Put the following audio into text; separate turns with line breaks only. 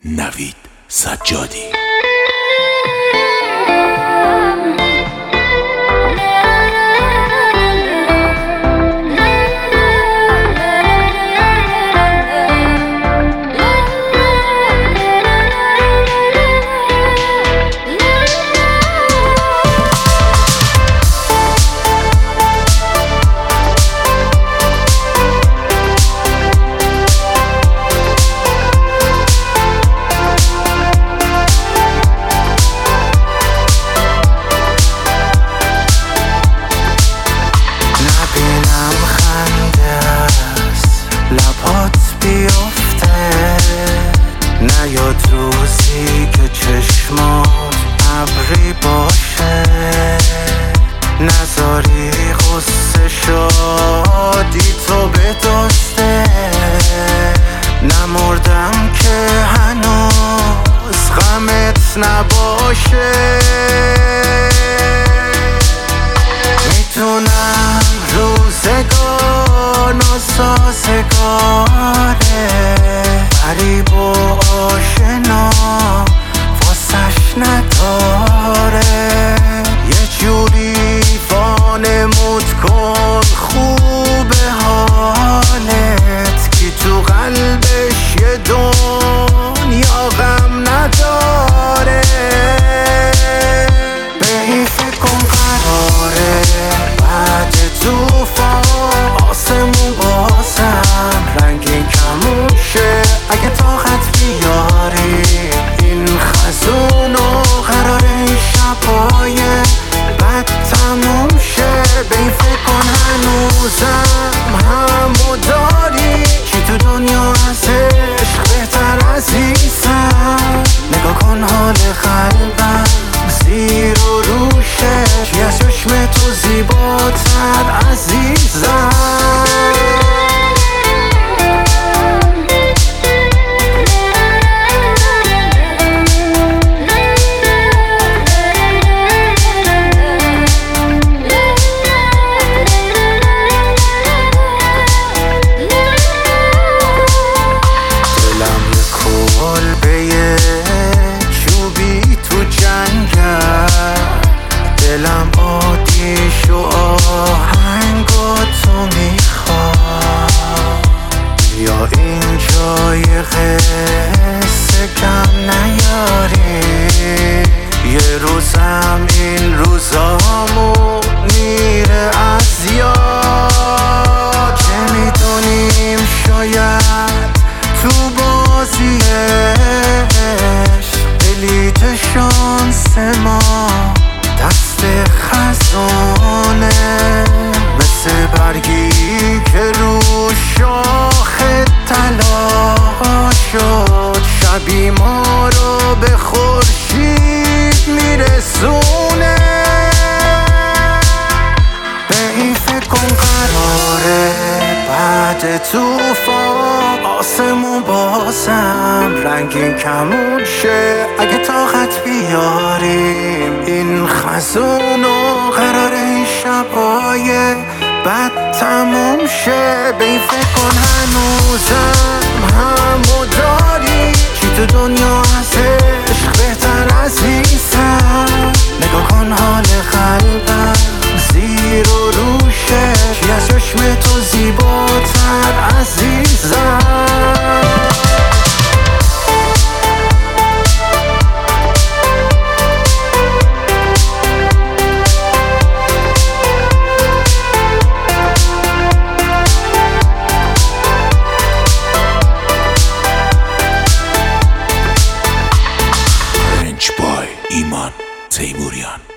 نوید سجادی.
لبات بیفته نیاد روزی که چشمات ابری باشه، نذاری غصه شادی تو بدسته. نمردم که هنوز غمت نباشه، میتونم روزگار ناسازگاره، غریب و آشنا واسش نداره. یه جوری وانمود کن خوبه حالت که تو قلبش یه دنیا غم نداره. به این فکر کن قراره بعد توفان آسمون بازم رنگین کمون شه. اگه طاقت بیاری این خزونو قراره این شبای بد تموم شه. به این فکر کن هنوزم همو داری کی تو دنیا از عشق بهتر عزیزم. نگاه کن حال قلبم زیر و روشه، کی از چشم تو زیباتر عزیزم. دلم آتیش و آهنگا تو میخواد، یا این جای قصه کم نیاری. یه روزم این روزامو میره از یاد، که میدونیم شاید تو بازیش بلیت شانس ما دست خزانه، مثل برگی که رو شاخ طلا شد. شبی ما رو به خورشید میرسونه. به این فکر کن قراره بعد توفان آسمون بازم رنگین کمون شه. اگه طاقت بیاریم این خزونو قراره این شبای بد تموم شه. به این فکر کن هنوزم همو داری کی تو دنیا از عشق بهتر عزیزم. نگاه کن حال قلبم زیر و روشه، کی از چشم تو زیباتر عزیزم.
رنج بای ایمان تیموریان.